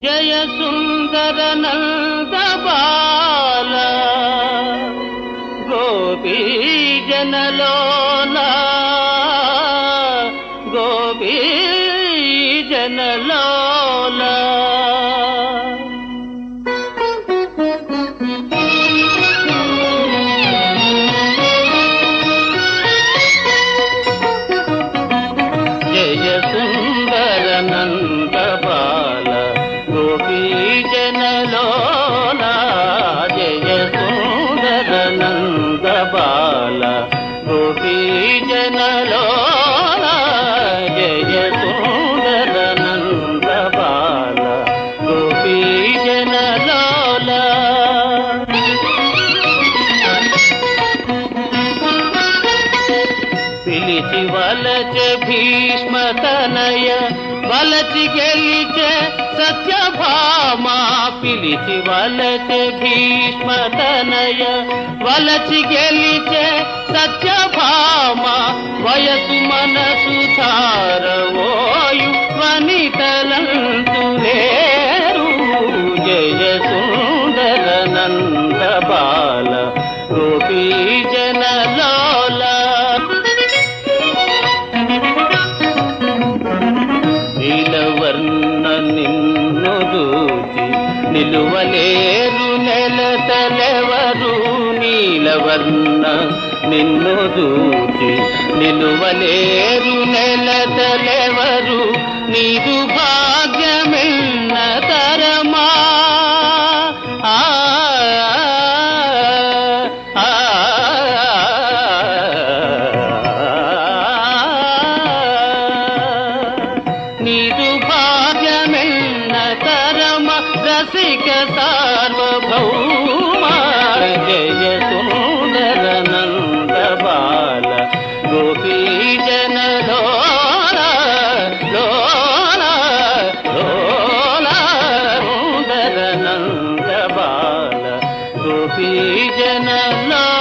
జయ సుందర నంద బాల గోపీ జనలోల గోపీ జనలోల జయ సుందర నంద బాల గోపీ జనలోల జయ సుందర నంద బాల గోపీ జనలోల జయ సుందర నంద బాల గోపీ జనలోల పిలిచి వలచె భీష్మ తనయ వలచి గెలిచె సత్యభామ పిలిచి వలచె భీష్మ తనయ వలచి గెలిచె సత్యభామ వయసు మనసు ధారవోయు వనితలంతు లేరు జయ సుందర నంద బాల గోపీ జనలోల నీలవర్ణ నిన్ను దూచి నిలువలేరు నెలతలెవరు నీలవర్ణ నిన్ను దూచి నిలువలేరు నెలతలెవరు నీదు భాగ్యమెన్న తరమా నీదు భాగ్యమెన్న తరమ రసిక సార్వభౌమ జయ సుందర నంద బాల గోపీ జనలోల లోల లోల సుందర నంద బాల గోపీ జనలోల